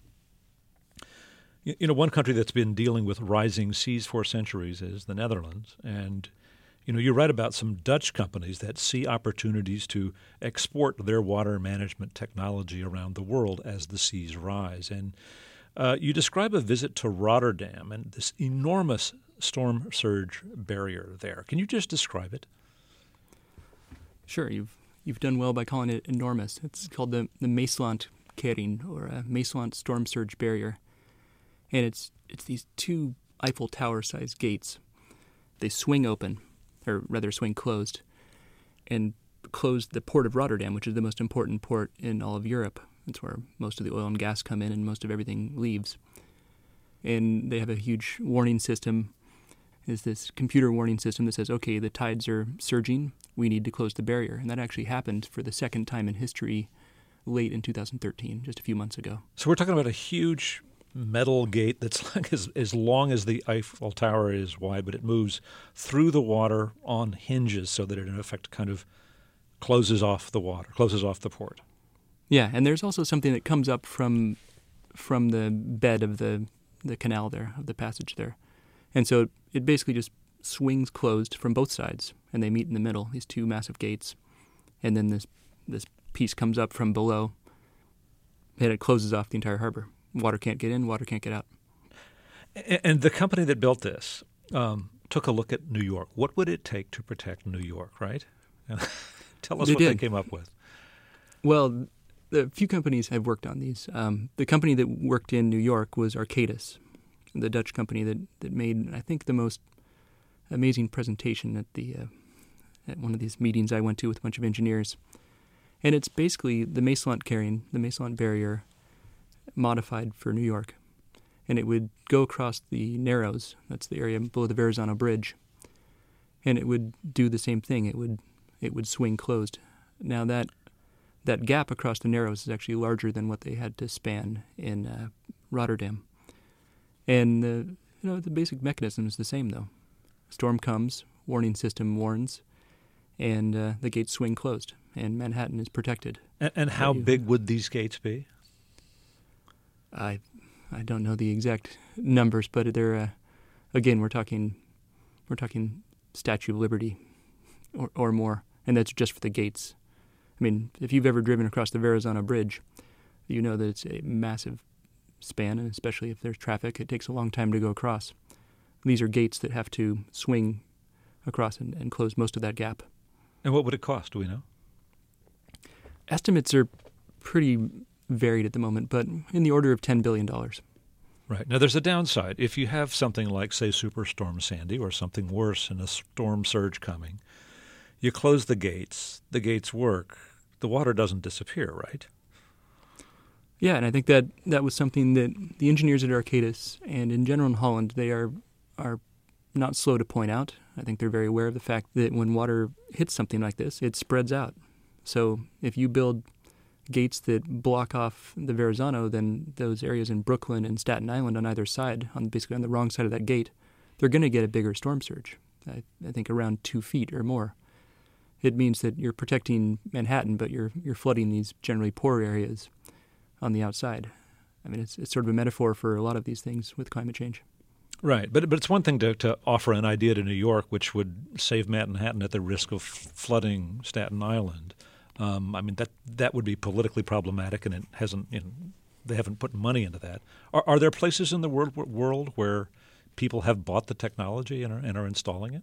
You know, one country that's been dealing with rising seas for centuries is the Netherlands. And, you know, you write about some Dutch companies that see opportunities to export their water management technology around the world as the seas rise. And Uh, you describe a visit to Rotterdam and this enormous storm surge barrier there. Can you just describe it? Sure. You've you've done well by calling it enormous. It's called the, the Maeslant Kering, or a Maeslant storm surge barrier. And it's it's these two Eiffel Tower-sized gates. They swing open, or rather swing closed, and close the port of Rotterdam, which is the most important port in all of Europe. It's where most of the oil and gas come in and most of everything leaves. And they have a huge warning system. It's this computer warning system that says, okay, the tides are surging. We need to close the barrier. And that actually happened for the second time in history late in two thousand thirteen, just a few months ago. So we're talking about a huge metal gate that's like as, as long as the Eiffel Tower is wide, but it moves through the water on hinges so that it, in effect, kind of closes off the water, closes off the port. Yeah, and there's also something that comes up from from the bed of the, the canal there, of the passage there. And so it basically just swings closed from both sides, and they meet in the middle, these two massive gates. And then this this piece comes up from below, and it closes off the entire harbor. Water can't get in, water can't get out. And the company that built this um, took a look at New York. What would it take to protect New York, right? Tell us they what did. they came up with. Well, a few companies have worked on these. Um, the company that worked in New York was Arcadis, the Dutch company that, that made, I think, the most amazing presentation at the uh, at one of these meetings I went to with a bunch of engineers. And it's basically the Maeslant Kering, the Maeslant barrier, modified for New York. And it would go across the Narrows, that's the area below the Verrazano Bridge, and it would do the same thing. It would it would swing closed. Now that that gap across the Narrows is actually larger than what they had to span in uh, Rotterdam. And the You know, the basic mechanism is the same, though. Storm comes, warning system warns, and uh, the gates swing closed, and Manhattan is protected. And, and how you, big would these gates be? I I don't know the exact numbers, but they're uh, again we're talking we're talking Statue of Liberty or or more, and that's just for the gates. I mean, if you've ever driven across the Verrazano Bridge, you know that it's a massive span, and especially if there's traffic, it takes a long time to go across. These are gates that have to swing across and, and close most of that gap. And what would it cost, do we know? Estimates are pretty varied at the moment, but in the order of ten billion dollars. Right. Now, there's a downside. If you have something like, say, Superstorm Sandy or something worse in a storm surge coming, you close the gates, the gates work, the water doesn't disappear, right? Yeah, and I think that that was something that the engineers at Arcadis and in general in Holland, they are are not slow to point out. I think they're very aware of the fact that when water hits something like this, it spreads out. So if you build gates that block off the Verrazano, then those areas in Brooklyn and Staten Island on either side, on basically on the wrong side of that gate, they're going to get a bigger storm surge, I, I think around two feet or more. It means that you're protecting Manhattan, but you're you're flooding these generally poor areas on the outside. I mean, it's it's sort of a metaphor for a lot of these things with climate change. Right, but but it's one thing to, to offer an idea to New York which would save Manhattan at the risk of flooding Staten Island. Um, I mean, that that would be politically problematic, and it hasn't. You know, they haven't put money into that. Are, are there places in the world world where people have bought the technology and are, and are installing it?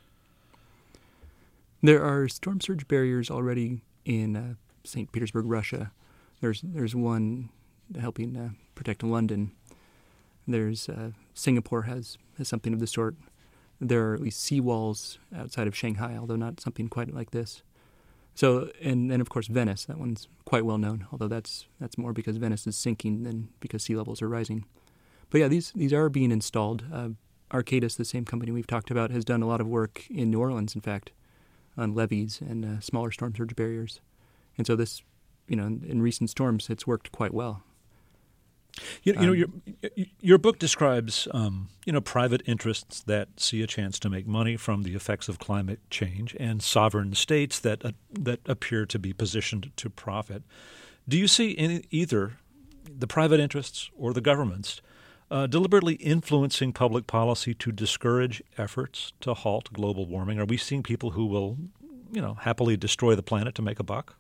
There are storm surge barriers already in uh, Saint Petersburg, Russia. There's there's one helping uh, protect London. There's uh, Singapore has, has something of the sort. There are at least seawalls outside of Shanghai, although not something quite like this. So, and then of course Venice, that one's quite well known, although that's that's more because Venice is sinking than because sea levels are rising. But yeah, these these are being installed. Uh, Arcadis, the same company we've talked about, has done a lot of work in New Orleans, in fact, on levees and uh, smaller storm surge barriers. And so this, you know, in, in recent storms, it's worked quite well. You, you know, your your book describes, um, you know, private interests that see a chance to make money from the effects of climate change, and sovereign states that uh, that appear to be positioned to profit. Do you see any, either the private interests or the governments uh, deliberately influencing public policy to discourage efforts to halt global warming? Are we seeing people who will, you know, happily destroy the planet to make a buck?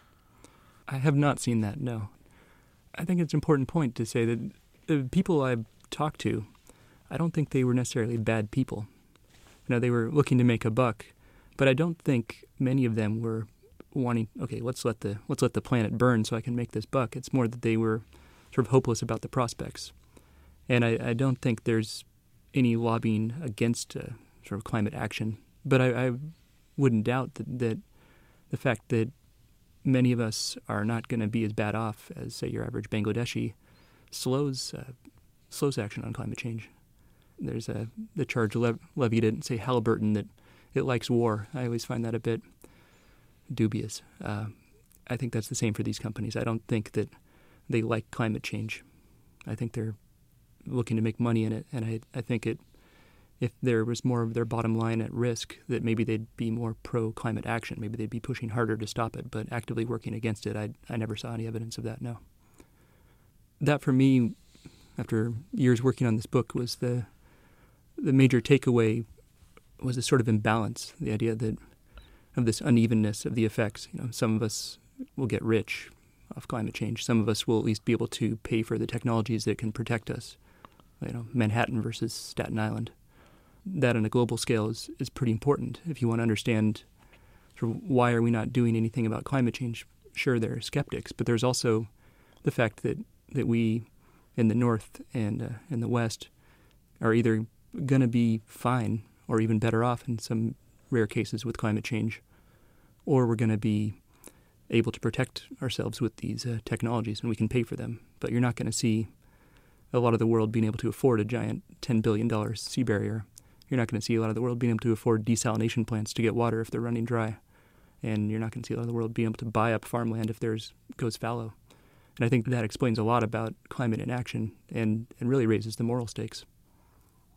I have not seen that, no. I think it's an important point to say that the people I've talked to, I don't think they were necessarily bad people. You know, they were looking to make a buck, but I don't think many of them were wanting, okay, let's let the let's let the planet burn so I can make this buck. It's more that they were sort of hopeless about the prospects. And I, I don't think there's any lobbying against uh, sort of climate action. But I, I wouldn't doubt that, that the fact that many of us are not going to be as bad off as, say, your average Bangladeshi slows uh, slows action on climate change. There's a the charge lev- levied at, say, Halliburton that it likes war. I always find that a bit dubious. Uh, I think that's the same for these companies. I don't think that they like climate change. I think they're looking to make money in it, and I, I think it if there was more of their bottom line at risk, that maybe they'd be more pro-climate action. Maybe they'd be pushing harder to stop it, but actively working against it, I, I never saw any evidence of that, no. That, for me, after years working on this book, was the the major takeaway was a sort of imbalance, the idea that of this unevenness of the effects. You know, some of us will get rich off climate change. Some of us will at least be able to pay for the technologies that can protect us. You know, Manhattan versus Staten Island. That on a global scale is, is pretty important. If you want to understand sort of why are we not doing anything about climate change, sure, there are skeptics, but there's also the fact that, that we in the North and uh, in the West are either going to be fine or even better off in some rare cases with climate change, or we're going to be able to protect ourselves with these uh, technologies and we can pay for them. But you're not going to see a lot of the world being able to afford a giant ten billion dollars sea barrier. You're not going to see a lot of the world being able to afford desalination plants to get water if they're running dry. And you're not going to see a lot of the world being able to buy up farmland if theirs goes fallow. And I think that explains a lot about climate inaction and, and really raises the moral stakes.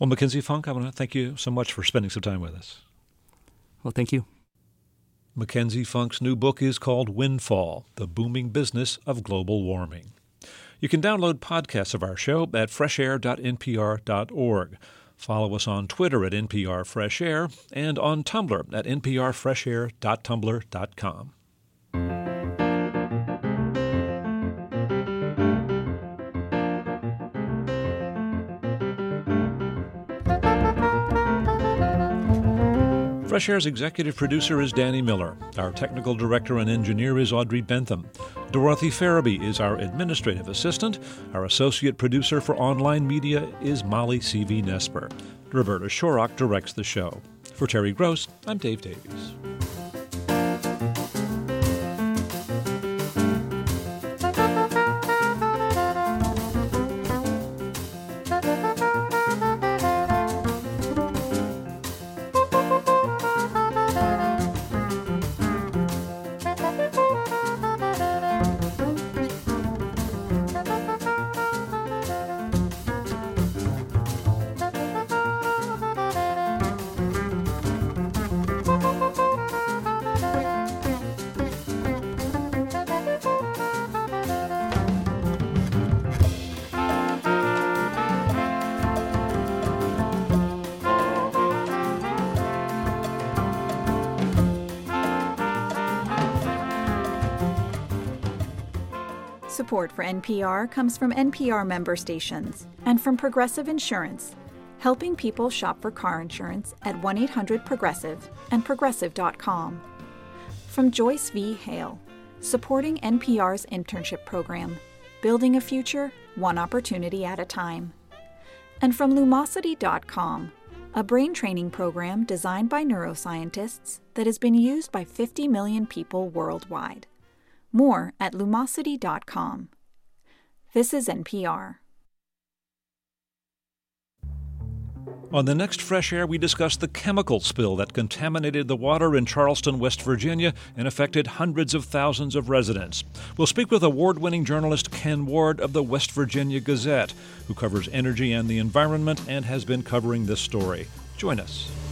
Well, Mackenzie Funk, I want to thank you so much for spending some time with us. Well, thank you. Mackenzie Funk's new book is called Windfall, The Booming Business of Global Warming. You can download podcasts of our show at fresh air dot n p r dot org. Follow us on Twitter at N P R Fresh Air and on Tumblr at n p r fresh air dot tumblr dot com. Fresh Air's executive producer is Danny Miller. Our technical director and engineer is Audrey Bentham. Dorothy Farabee is our administrative assistant. Our associate producer for online media is Molly C V. Nesper. Roberta Shorrock directs the show. For Terry Gross, I'm Dave Davies. Support for N P R comes from N P R member stations and from Progressive Insurance, helping people shop for car insurance at one eight hundred progressive and progressive dot com. From Joyce V. Hale, supporting N P R's internship program, building a future one opportunity at a time. And from Lumosity dot com, a brain training program designed by neuroscientists that has been used by fifty million people worldwide. More at Lumosity dot com. This is N P R. On the next Fresh Air, we discuss the chemical spill that contaminated the water in Charleston, West Virginia, and affected hundreds of thousands of residents. We'll speak with award-winning journalist Ken Ward of the West Virginia Gazette, who covers energy and the environment and has been covering this story. Join us.